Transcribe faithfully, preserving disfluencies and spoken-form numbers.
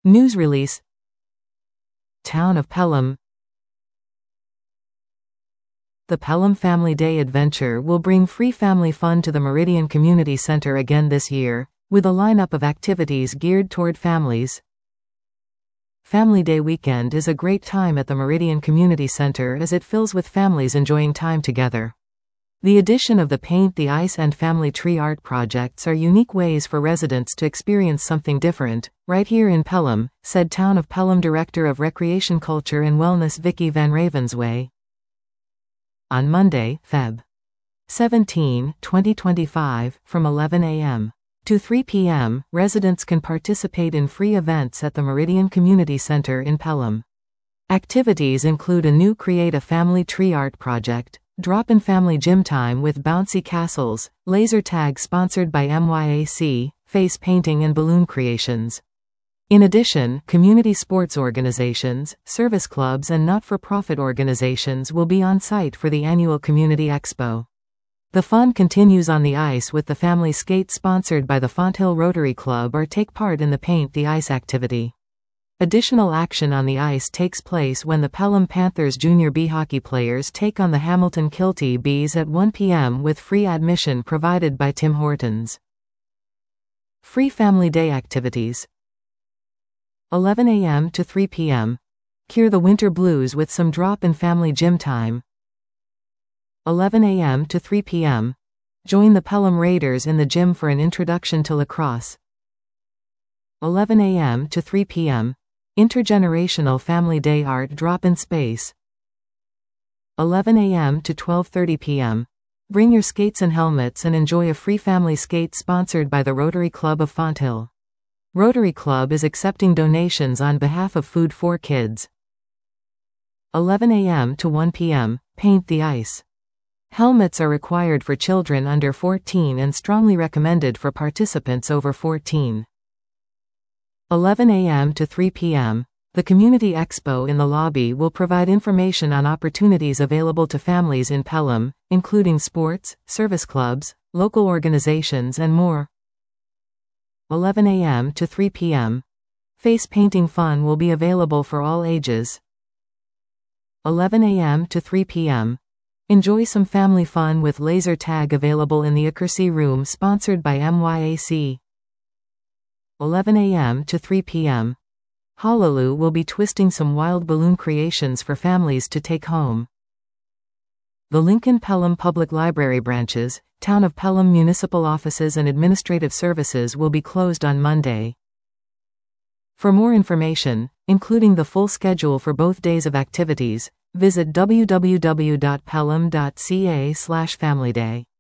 News release. Town of Pelham. The Pelham Family Day Adventure will bring free family fun to the Meridian Community Center again this year, with a lineup of activities geared toward families. Family Day weekend is a great time at the Meridian Community Center as it fills with families enjoying time together. The addition of the Paint the Ice and Family Tree art projects are unique ways for residents to experience something different, right here in Pelham, said Town of Pelham Director of Recreation Culture and Wellness Vicky Van Ravensway. On Monday, February seventeenth, twenty twenty-five, from eleven a m to three p m, residents can participate in free events at the Meridian Community Center in Pelham. Activities include a new Create a Family Tree art project, drop-in family gym time with bouncy castles, laser tag sponsored by M Y A C, face painting and balloon creations. In addition, community sports organizations, service clubs and not-for-profit organizations will be on site for the annual Community Expo. The fun continues on the ice with the family skate sponsored by the Fonthill Rotary Club or take part in the Paint the Ice activity. Additional action on the ice takes place when the Pelham Panthers junior B hockey players take on the Hamilton Kilty Bees at one p m with free admission provided by Tim Hortons. Free Family Day activities. eleven a m to three p m Cure the winter blues with some drop-in family gym time. eleven a m to three p m Join the Pelham Raiders in the gym for an introduction to lacrosse. eleven a m to three p m Intergenerational Family Day art drop-in space. eleven a m to twelve thirty p m Bring your skates and helmets and enjoy a free family skate sponsored by the Rotary Club of Fonthill. Rotary Club is accepting donations on behalf of Food for Kids. eleven a m to one p m Paint the Ice. Helmets are required for children under fourteen and strongly recommended for participants over fourteen. eleven a m to three p m The Community Expo in the lobby will provide information on opportunities available to families in Pelham, including sports, service clubs, local organizations and more. eleven a m to three p m Face painting fun will be available for all ages. eleven a m to three p m Enjoy some family fun with laser tag available in the Accuracy Room sponsored by M Y A C. eleven a m to three p m Hallelujah will be twisting some wild balloon creations for families to take home. The Lincoln Pelham Public Library branches, Town of Pelham municipal offices and administrative services will be closed on Monday. For more information, including the full schedule for both days of activities, visit w w w dot pelham dot c a slash family day.